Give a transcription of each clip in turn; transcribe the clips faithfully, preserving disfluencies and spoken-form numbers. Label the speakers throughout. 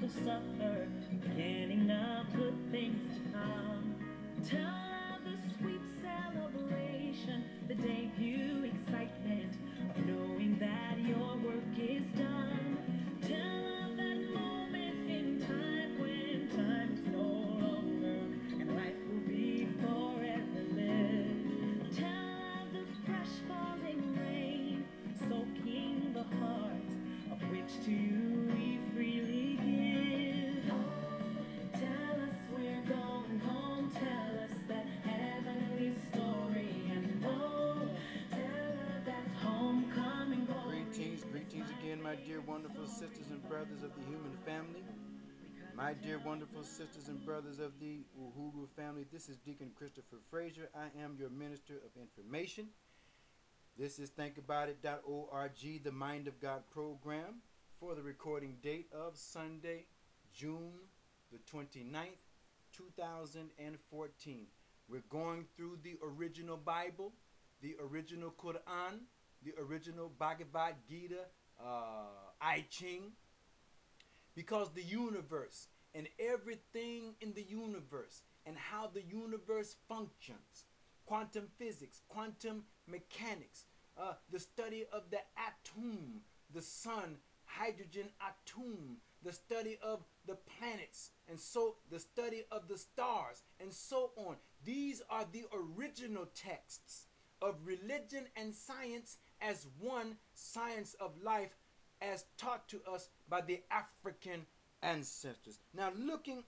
Speaker 1: to suffer, beginning now put things to come. Tell of the sweet celebration, the debut excitement of knowing that your work is done. Tell of that moment in time when time is no longer and life will be forever lived. Tell of the fresh falling rain, soaking the heart of which to you we freely give. Tell us we're going home, tell us that heavenly story, and oh, tell us that homecoming glory.
Speaker 2: Greetings, greetings again, my dear wonderful sisters and brothers of the human family. My dear wonderful sisters and brothers of the Uhuru family, this is Deacon Christopher Frazier. I am your minister of information. This is think about it dot org, the Mind of God program, for the recording date of Sunday, June the twenty-ninth, two thousand fourteen. We're going through the original Bible, the original Quran, the original Bhagavad Gita, uh, I Ching, because the universe and everything in the universe and how the universe functions, quantum physics, quantum mechanics, uh, the study of the atom, the sun, hydrogen atom, the study of the planets, and so the study of the stars, and so on. These are the original texts of religion and science as one, science of life, as taught to us by the African ancestors. Now, looking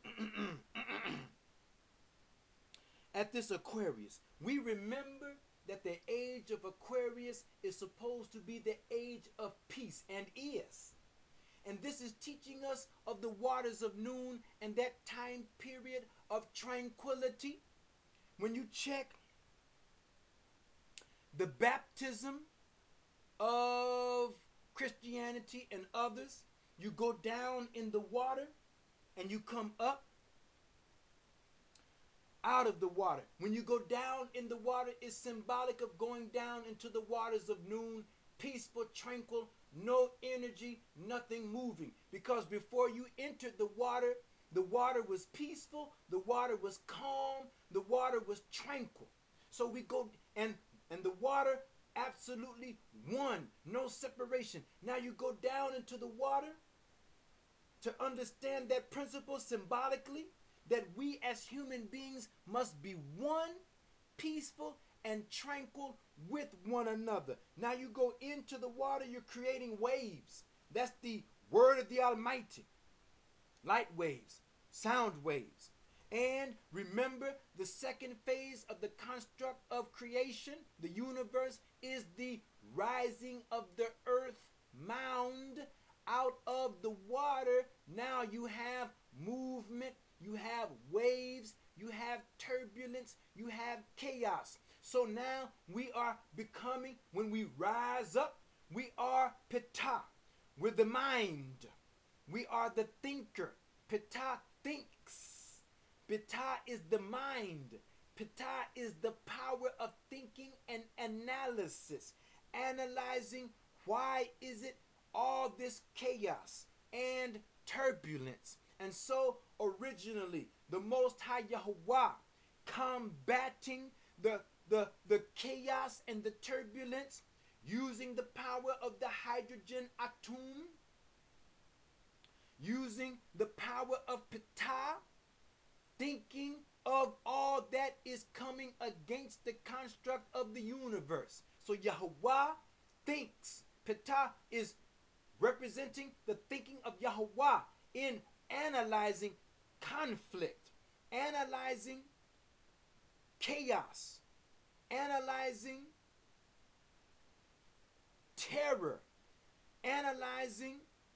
Speaker 2: at this Aquarius, we remember that the age of Aquarius is supposed to be the age of peace, and is. And this is teaching us of the waters of noon and that time period of tranquility. When you check the baptism of Christianity and others, you go down in the water and you come up out of the water. When you go down in the water, it's symbolic of going down into the waters of noon, peaceful, tranquil, no energy, nothing moving. Because before you entered the water, the water was peaceful, the water was calm, the water was tranquil. So we go, and and the water absolutely one, no separation. Now you go down into the water to understand that principle symbolically, that we as human beings must be one, peaceful, and tranquil with one another. Now you go into the water, you're creating waves. That's the word of the Almighty. Light waves, sound waves. And remember, the second phase of the construct of creation, the universe, is the rising of the earth mound out of the water. Now you have movement, you have waves, you have turbulence, you have chaos. So now we are becoming, when we rise up, we are Ptah. We're the mind. We are the thinker. Ptah thinks. Ptah is the mind. Ptah is the power of thinking and analysis. Analyzing why is it all this chaos and turbulence. And so originally, the Most High Yahuwah combating the, the, the chaos and the turbulence using the power of the hydrogen atom, using the power of Ptah, thinking of all that is coming against the construct of the universe. So Yahuwah thinks. Ptah is representing the thinking of Yahuwah in analyzing conflict, analyzing chaos, analyzing terror, analyzing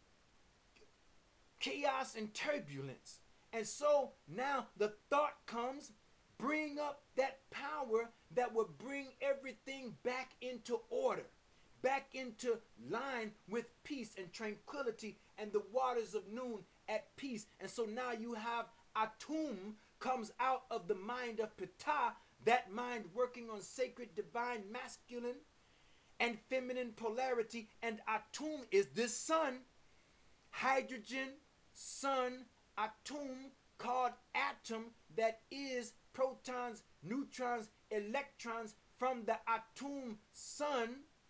Speaker 2: chaos and turbulence. And so now the thought comes, bring up that power that will bring everything back into order, back into line with peace and tranquility and the waters of noon at peace. And so now you have Atum comes out of the mind of Ptah, that mind working on sacred, divine, masculine, and feminine polarity. And Atum is this sun, hydrogen, sun, atum, called atom, that is protons, neutrons, electrons from the atum sun,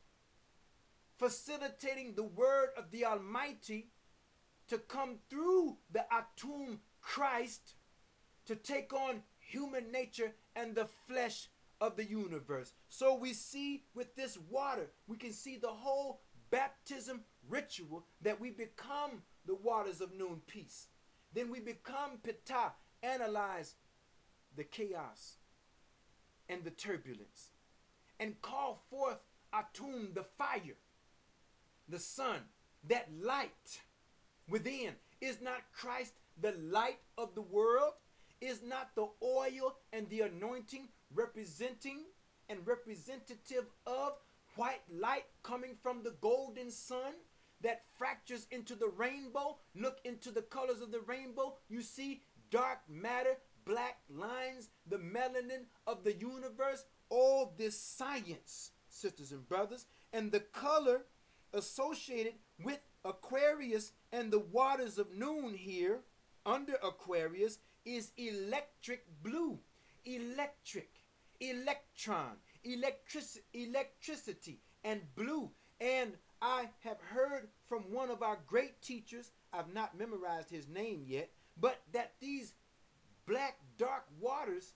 Speaker 2: facilitating the word of the Almighty to come through the atum Christ to take on human nature and the flesh of the universe. So we see with this water, we can see the whole baptism ritual, that we become the waters of noon peace. Then we become Ptah, analyze the chaos and the turbulence, and call forth Atum, the fire, the sun, that light within. Is not Christ the light of the world? Is not the oil and the anointing representing and representative of white light coming from the golden sun that fractures into the rainbow? Look into the colors of the rainbow. You see dark matter, black lines, the melanin of the universe. All this science, sisters and brothers, and the color associated with Aquarius and the waters of noon here under Aquarius is electric blue. Electric, electron, electric, electricity, and blue. And I have heard from one of our great teachers, I've not memorized his name yet, but that these black dark waters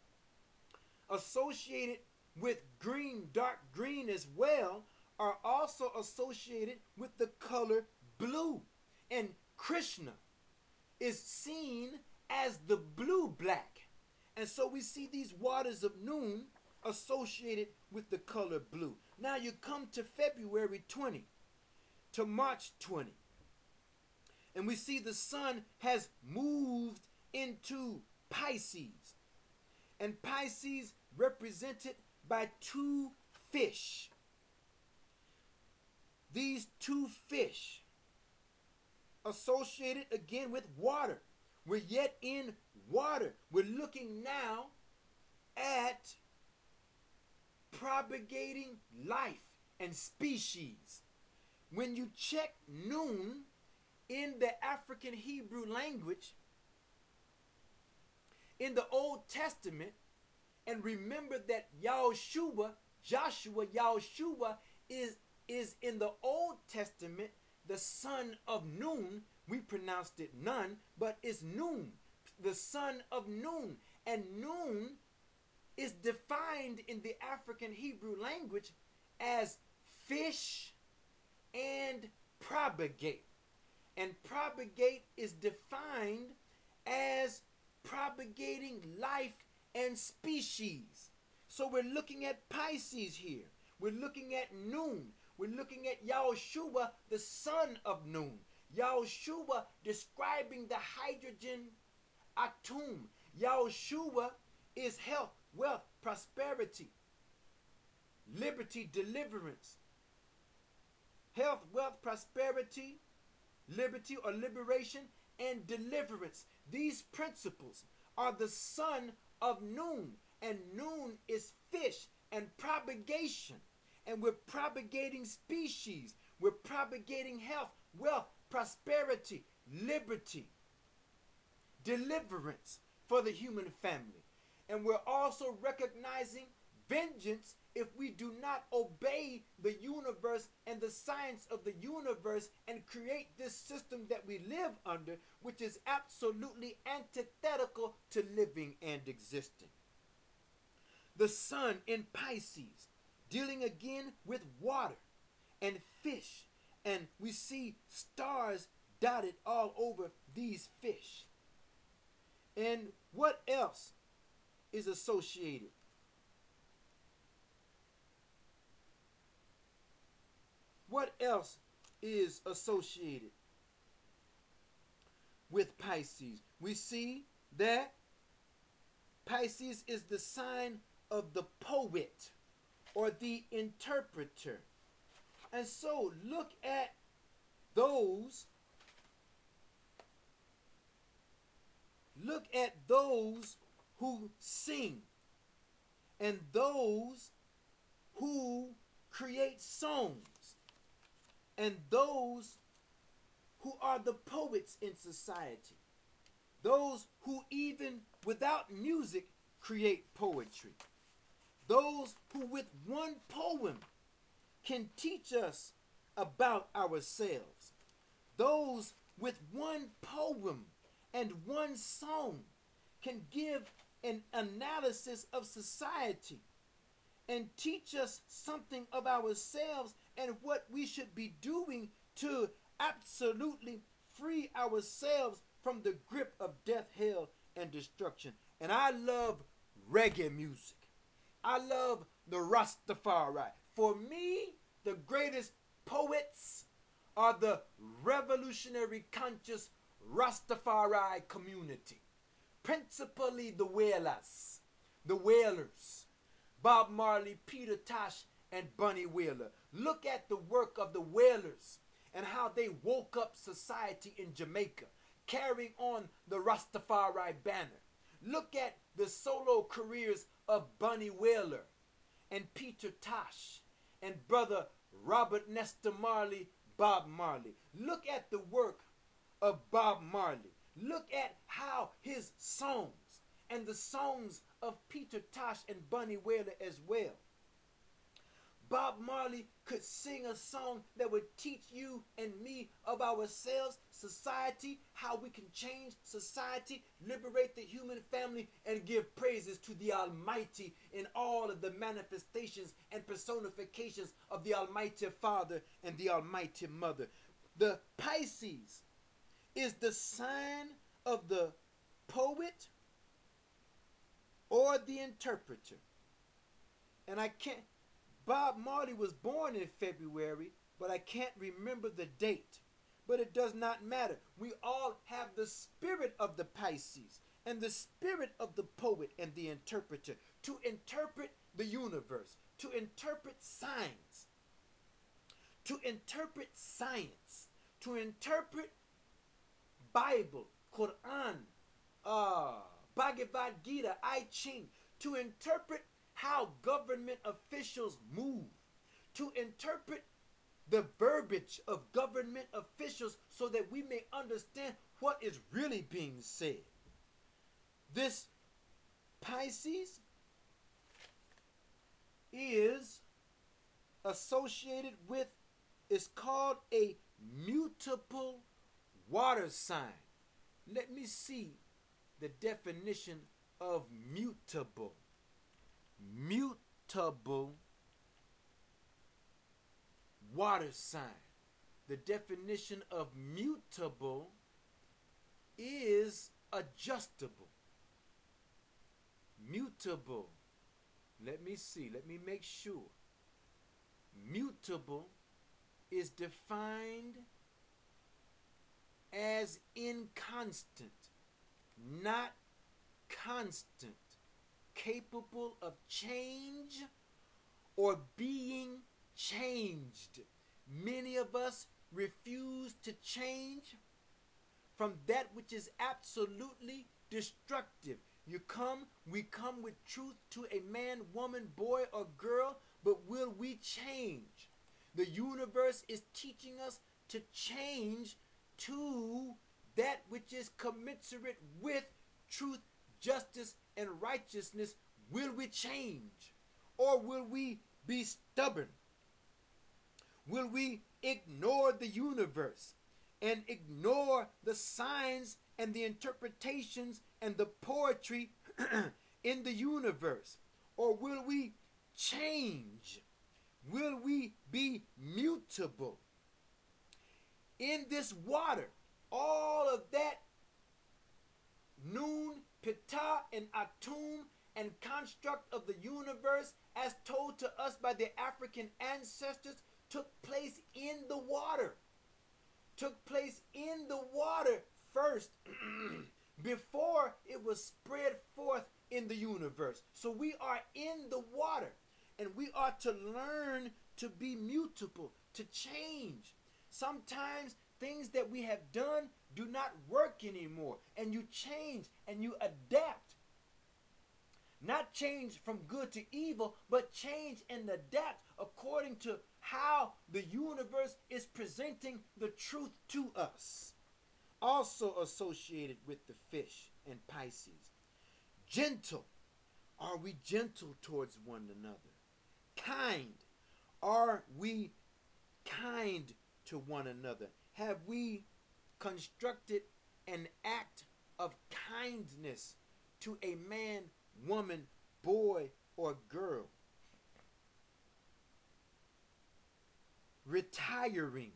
Speaker 2: associated with green, dark green as well, are also associated with the color blue. And Krishna is seen as the blue black. And so we see these waters of noon associated with the color blue. Now you come to February twentieth to March twentieth, and we see the sun has moved into Pisces. And Pisces represented by two fish. These two fish associated again with water. We're yet in water. We're looking now at propagating life and species. When you check noon in the African Hebrew language, in the Old Testament, and remember that Yahushua, Joshua, Yahushua is, is in the Old Testament the son of noon. We pronounced it nun, but it's noon, the son of noon. And noon is defined in the African Hebrew language as fish and propagate. And propagate is defined as propagating life and species. So we're looking at Pisces here. We're looking at noon. We're looking at Yahushua, the son of noon. Yahushua describing the hydrogen atom. Yahushua is health, wealth, prosperity, liberty, deliverance. Health, wealth, prosperity, liberty or liberation, and deliverance. These principles are the son of noon. And noon is fish and propagation. And we're propagating species. We're propagating health, wealth, prosperity, liberty, deliverance for the human family. And we're also recognizing vengeance if we do not obey the universe and the science of the universe and create this system that we live under, which is absolutely antithetical to living and existing. The sun in Pisces, dealing again with water and fish, and we see stars dotted all over these fish. And what else is associated? What else is associated with Pisces? We see that Pisces is the sign of the poet or the interpreter. And so look at those, look at those who sing and those who create songs and those who are the poets in society, those who even without music create poetry, those who with one poem can teach us about ourselves, those with one poem and one song can give an analysis of society and teach us something of ourselves and what we should be doing to absolutely free ourselves from the grip of death, hell, and destruction. And I love reggae music. I love the Rastafari. For me, the greatest poets are the revolutionary conscious Rastafari community. Principally the Wailers, the Wailers, Bob Marley, Peter Tosh, and Bunny Wailer. Look at the work of the Wailers and how they woke up society in Jamaica, carrying on the Rastafari banner. Look at the solo careers of Bunny Wailer and Peter Tosh and brother Robert Nesta Marley, Bob Marley. Look at the work of Bob Marley. Look at how his songs and the songs of Peter Tosh and Bunny Wailer as well. Bob Marley could sing a song that would teach you and me of ourselves, society, how we can change society, liberate the human family, and give praises to the Almighty in all of the manifestations and personifications of the Almighty Father and the Almighty Mother. The Pisces is the sign of the poet or the interpreter. And I can't, Bob Marley was born in February, but I can't remember the date. But it does not matter. We all have the spirit of the Pisces and the spirit of the poet and the interpreter to interpret the universe, to interpret signs, to interpret science, to interpret Bible, Quran, uh, Bhagavad Gita, I Ching, to interpret how government officials move, to interpret the verbiage of government officials so that we may understand what is really being said. This Pisces is associated with, is called a mutable water sign. Let me see the definition of mutable. Mutable water sign. The definition of mutable is adjustable. Mutable. Let me see. Let me make sure. Mutable is defined as inconstant, not constant, capable of change or being changed. Many of us refuse to change from that which is absolutely destructive. You come, we come with truth to a man, woman, boy, or girl, but will we change? The universe is teaching us to change to that which is commensurate with truth, justice, and righteousness. Will we change? Or will we be stubborn? Will we ignore the universe and ignore the signs and the interpretations and the poetry in the universe? Or will we change? Will we be mutable? In this water, all of that Nun, Ptah, and Atum and construct of the universe as told to us by the African ancestors took place in the water. Took place in the water first before it was spread forth in the universe. So we are in the water and we are to learn to be mutable, to change. Sometimes things that we have done do not work anymore, and you change and you adapt. Not change from good to evil, but change and adapt according to how the universe is presenting the truth to us. Also associated with the fish and Pisces. Gentle. Are we gentle towards one another? Kind. Are we kind to one another? Have we constructed an act of kindness to a man, woman, boy, or girl? Retiring.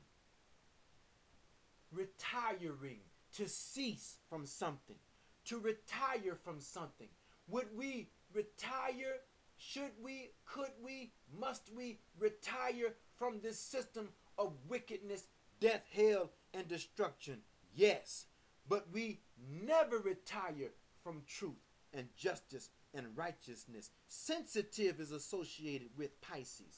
Speaker 2: Retiring. To cease from something. To retire from something. Would we retire? Should we? Could we? Must we retire from this system of wickedness, death, hell, and destruction? Yes. But we never retire from truth and justice and righteousness. Sensitive is associated with Pisces.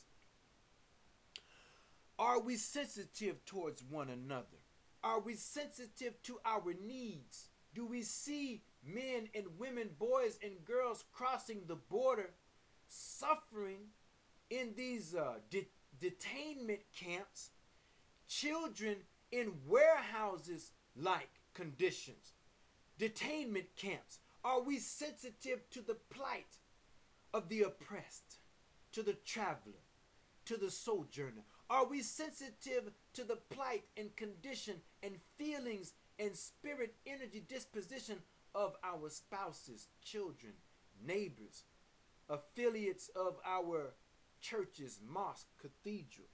Speaker 2: Are we sensitive towards one another? Are we sensitive to our needs? Do we see men and women, boys and girls crossing the border, suffering in these uh, de- detainment camps, children in warehouses like conditions, detainment camps? Are we sensitive to the plight of the oppressed, to the traveler, to the sojourner? Are we sensitive to the plight and condition and feelings and spirit, energy, disposition of our spouses, children, neighbors, affiliates of our churches, mosque, cathedral?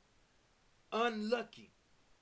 Speaker 2: Unlucky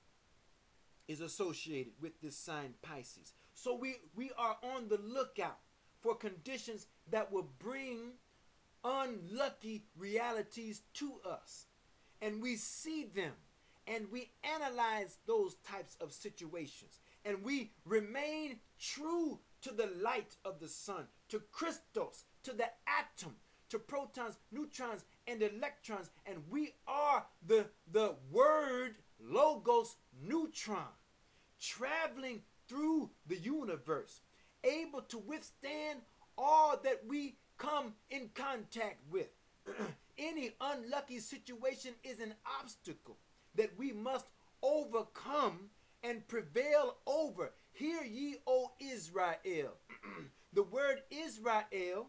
Speaker 2: is associated with this sign Pisces. So we, we are on the lookout for conditions that will bring unlucky realities to us. And we see them and we analyze those types of situations. And we remain true to the light of the sun, to Christos, to the atom, to protons, neutrons, and electrons. And we are the, the word logos neutron, traveling through the universe, able to withstand all that we come in contact with. Any unlucky situation is an obstacle that we must overcome and prevail over. Hear ye, O Israel. The word Israel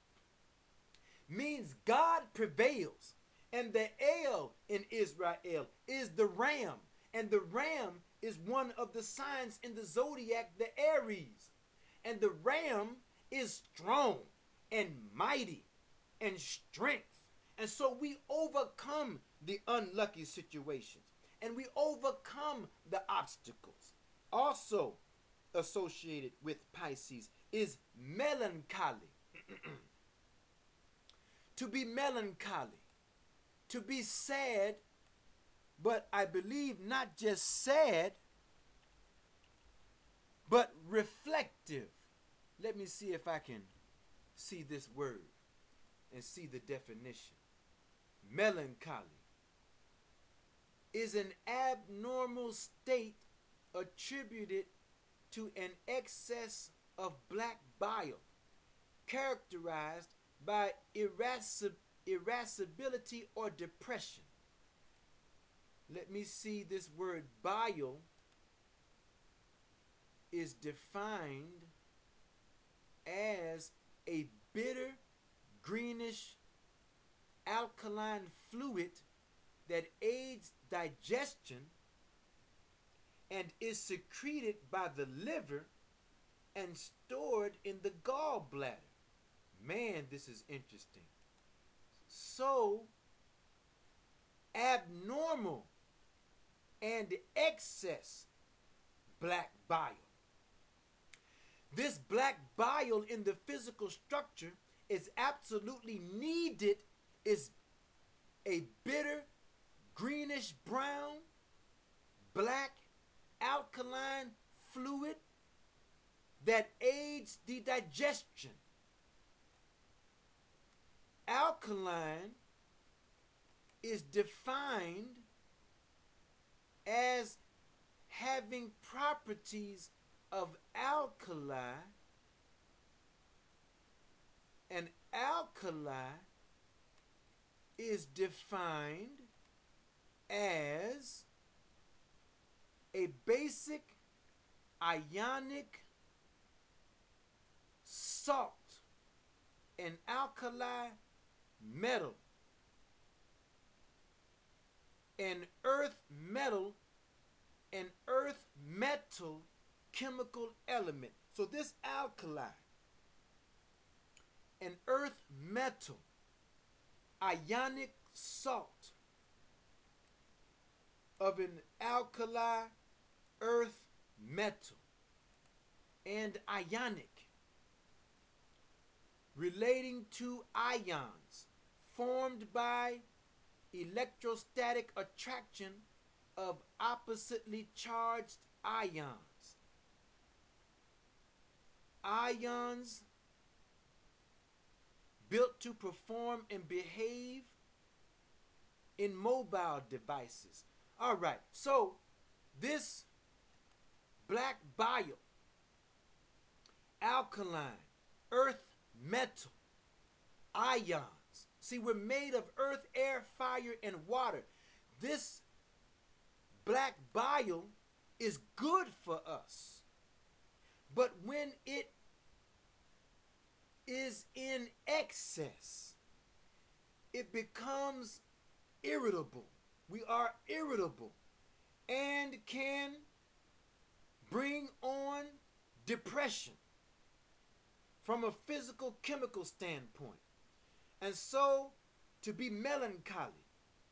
Speaker 2: means God prevails. And the El in Israel is the ram. And the ram is one of the signs in the zodiac, the Aries. And the ram is strong and mighty and strength. And so we overcome the unlucky situations. And we overcome the obstacles. Also associated with Pisces is melancholy. To be melancholy. To be sad, but I believe not just sad, but reflective. Let me see if I can see this word and see the definition. Melancholy is an abnormal state attributed to an excess of black bile, characterized by irascib- irascibility or depression. Let me see this word bile is defined as a bitter, greenish, alkaline fluid that aids digestion and is secreted by the liver and stored in the gallbladder. Man, this is interesting. So abnormal and excess black bile. This black bile in the physical structure is absolutely needed, is a bitter, greenish brown, black, alkaline fluid that aids the digestion. Alkaline is defined as having properties of alkali, and alkali is defined as a basic ionic salt, an alkali metal, an earth metal, an earth metal chemical element. So this alkali, an earth metal, ionic salt of an alkali earth metal, and ionic, relating to ions formed by electrostatic attraction of oppositely charged ions. Ions built to perform and behave in mobile devices. All right, so this black bile, alkaline, earth metal, ions. See, we're made of earth, air, fire, and water. This black bile is good for us. But when it is in excess, it becomes irritable. We are irritable and can bring on depression from a physical chemical standpoint. And so, to be melancholy,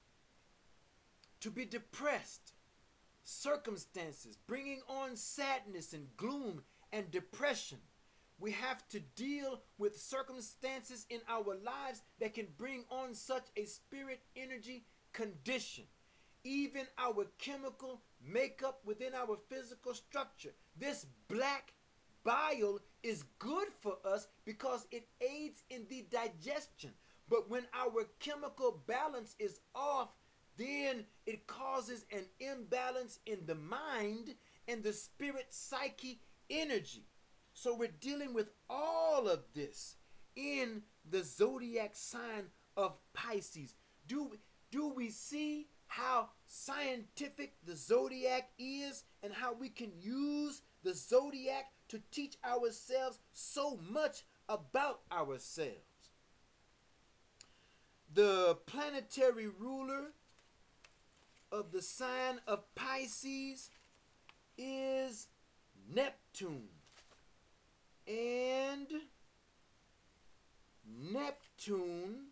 Speaker 2: to be depressed, circumstances bringing on sadness and gloom and depression, we have to deal with circumstances in our lives that can bring on such a spirit energy condition. Even our chemical makeup within our physical structure. This black bile is good for us because it aids in the digestion. But when our chemical balance is off, then it causes an imbalance in the mind and the spirit psyche energy. So we're dealing with all of this in the zodiac sign of Pisces. Do, do we see how scientific the zodiac is and how we can use the zodiac to teach ourselves so much about ourselves? The planetary ruler of the sign of Pisces is Neptune. And Neptune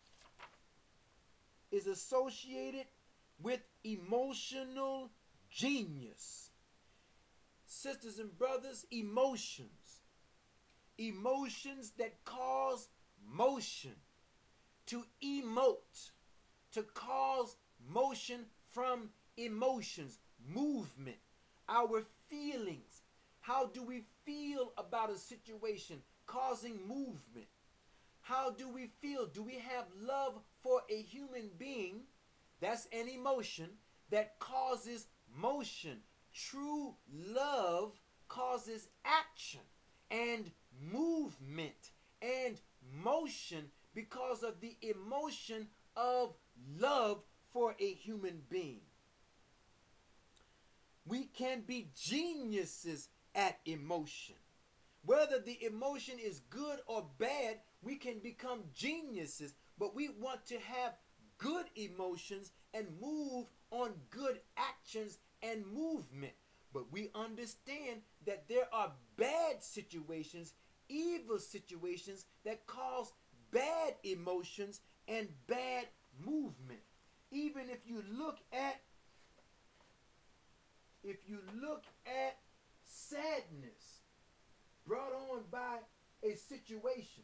Speaker 2: is associated with emotional genius. Sisters and brothers, emotions. Emotions that cause motion. To emote. To cause motion from emotions. Movement. Our feelings. How do we feel about a situation causing movement? How do we feel? Do we have love for a human being? That's an emotion that causes motion. True love causes action and movement and motion because of the emotion of love for a human being. We can be geniuses at emotion. Whether the emotion is good or bad, we can become geniuses, but we want to have good emotions and move on good actions and movement. But we understand that there are bad situations, evil situations that cause bad emotions and bad movement. Even if you look at if you look at sadness brought on by a situation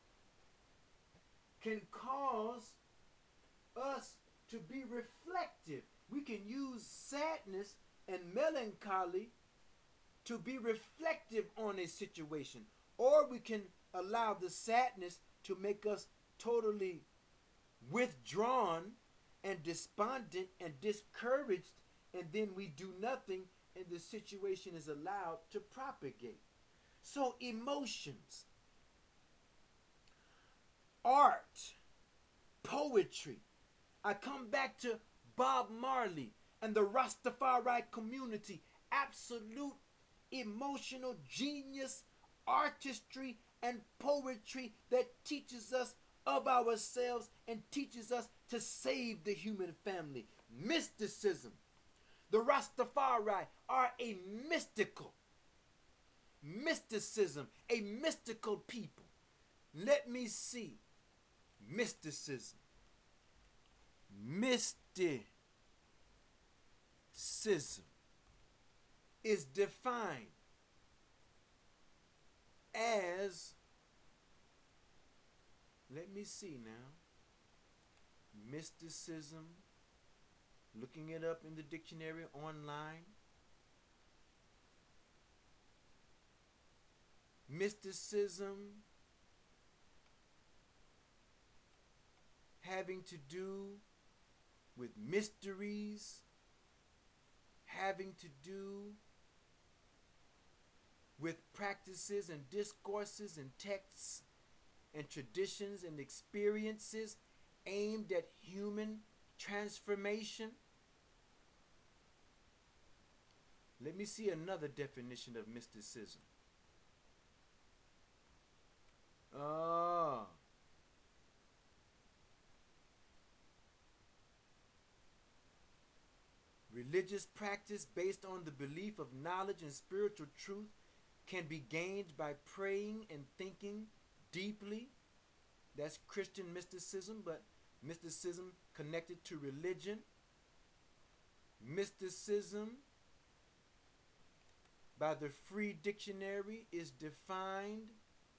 Speaker 2: can cause us to be reflective. We can use sadness and melancholy to be reflective on a situation, or we can allow the sadness to make us totally withdrawn and despondent and discouraged, and then we do nothing and the situation is allowed to propagate. So emotions, art, poetry. I come back to Bob Marley and the Rastafari community, absolute emotional genius, artistry, and poetry that teaches us of ourselves and teaches us to save the human family. Mysticism. The Rastafari are a mystical, mysticism, a mystical people. Let me see. Mysticism. Mysticism is defined as, let me see now, mysticism, looking it up in the dictionary online. Mysticism having to do with mysteries, having to do with practices and discourses and texts and traditions and experiences aimed at human transformation. Let me see another definition of mysticism. Ah. Religious practice based on the belief of knowledge and spiritual truth can be gained by praying and thinking deeply. That's Christian mysticism, but mysticism connected to religion. Mysticism, by the Free Dictionary, is defined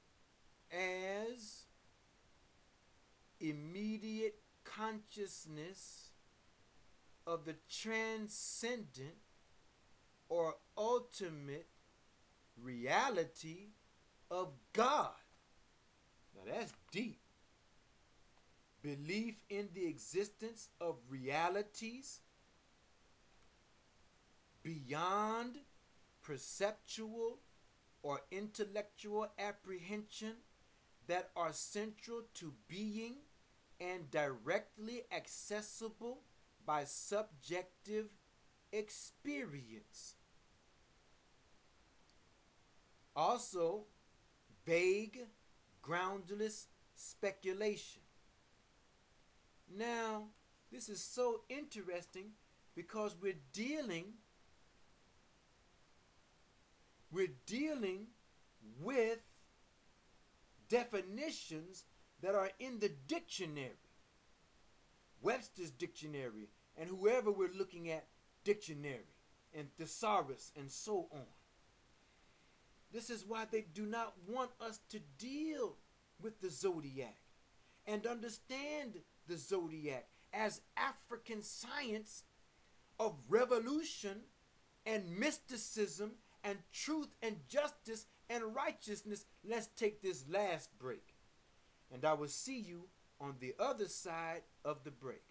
Speaker 2: as immediate consciousness of the transcendent or ultimate reality of God. Now that's deep. Belief in the existence of realities beyond perceptual or intellectual apprehension that are central to being and directly accessible by subjective experience. Also, vague, groundless speculation. Now, this is so interesting because we're dealing we're dealing with definitions that are in the dictionary, Webster's dictionary, and whoever we're looking at dictionary, and thesaurus, and so on. This is why they do not want us to deal with the zodiac and understand the zodiac as African science of revolution and mysticism and truth and justice and righteousness. Let's take this last break, and I will see you on the other side of the break.